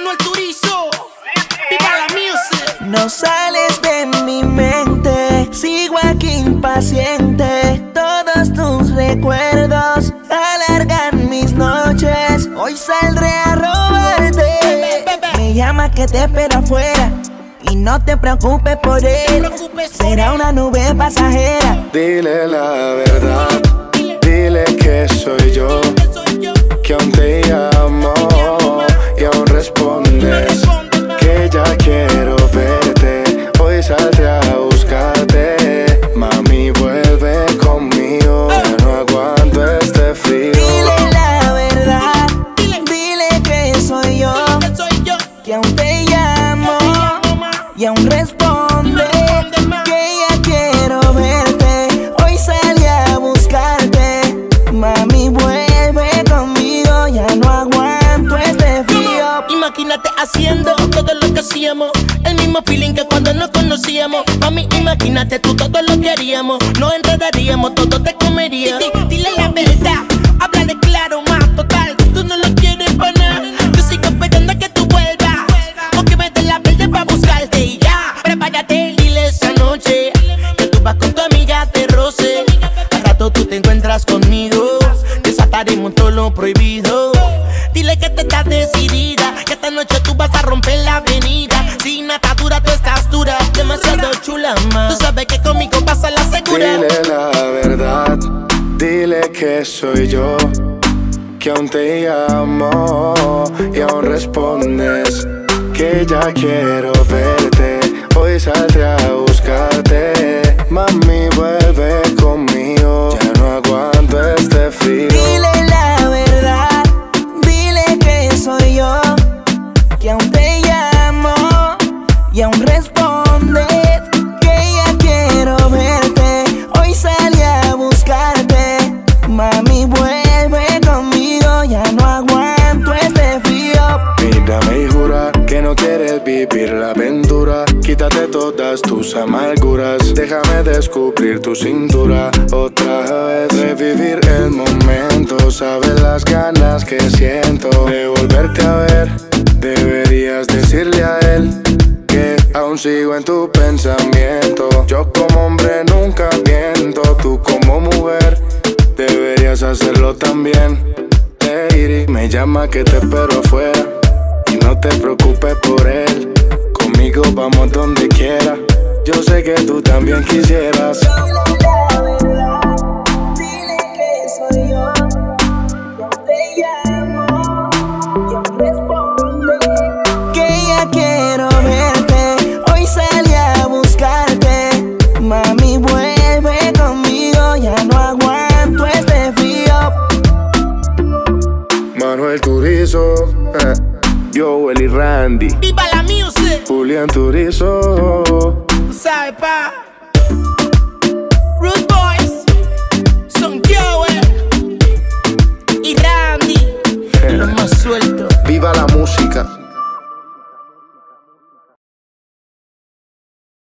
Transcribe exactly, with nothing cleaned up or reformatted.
Manuel Turizo, viva la music. No sales de mi mente, sigo aquí impaciente. Todos tus recuerdos alargan mis noches. Hoy saldré a robarte. Me llama que te espero afuera y no te preocupes por él. Será una nube pasajera. Dile la verdad, dile que soy yo, que aún te llamo y aún respondes que ya quiero verte. Hoy saldré a buscarte, mami, vuelve conmigo. Ya no aguanto este frío. Dile la verdad, dile que soy yo, que aún te llamo y aún respondes que ya quiero verte. Hoy salí a buscarte, mami, vuelve conmigo. Ya no aguanto este frío. Imagínate haciendo todo lo que hacíamos, el mismo feeling que cuando nos conocíamos. Mami, imagínate tú todo lo que haríamos. Nos enredaríamos, todo te comería. Dile la verdad, háblale claro, más total. Tú no lo quieres para nada. Yo sigo esperando a que tú vuelvas, o que me des la verde para buscarte. Y ya, prepárate, dile esa noche que tú vas con tu amiga, te roce. Al rato tú te encuentras conmigo, desataremos todo lo prohibido. Dile que te estás decidida, que esta noche tú vas a romper la avenida. Sin atadura tú estás dura, demasiado chula, más. Tú sabes que conmigo pasa la segura. Dile la verdad, dile que soy yo, que aún te llamo y aún respondes que ya quiero verte. Hoy saldré a buscarte, mami, vuelve conmigo. Ya no aguanto este frío. Dile la verdad, dile que soy yo, que aún te llamo y aún respondes que ya quiero verte. Hoy salí a buscarte, mami, vuelve conmigo. Ya no aguanto este frío. Mírame y jura que no quieres vivir la aventura. Quítate todas tus amarguras, déjame descubrir tu cintura. Otra vez revivir el momento, sabes las ganas que siento de volverte a ver. Deberías decirle a él que aún sigo en tu pensamiento. Yo como hombre nunca miento, tú como mujer deberías hacerlo también. Lady, me llama que te espero afuera y no te preocupes por él. Conmigo vamos donde quiera. Yo sé que tú también quisieras. Dile que soy yo, que aún te llamo y aún respondes que ya quiero verte. Hoy salí a buscarte, mami, vuelve conmigo. Ya no aguanto este frío. Manuel Turizo, eh, Joel y Randy, Viva la music. Julián Turizo. ¿Sabes, pa?